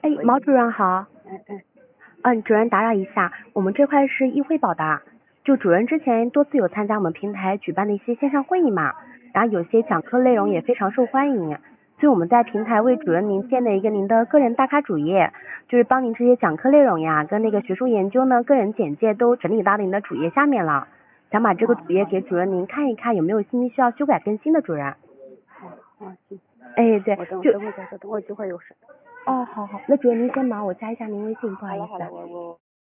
哎，毛主任好。主任打扰一下，我们这块是议会宝的，就主任之前多次有参加我们平台举办的一些线上会议嘛，然后有些讲课内容也非常受欢迎，所以我们在平台为主任您建了一个您的个人大咖主页，就是帮您这些讲课内容呀跟那个学术研究呢个人简介都整理到您的主页下面了，想把这个主页给主任您看一看有没有信息需要修改更新的主任。 行。 哎，对， 我等会儿一会儿有事。 哦，好，那主任您先忙，我加一下您微信，不好意思。 好了，我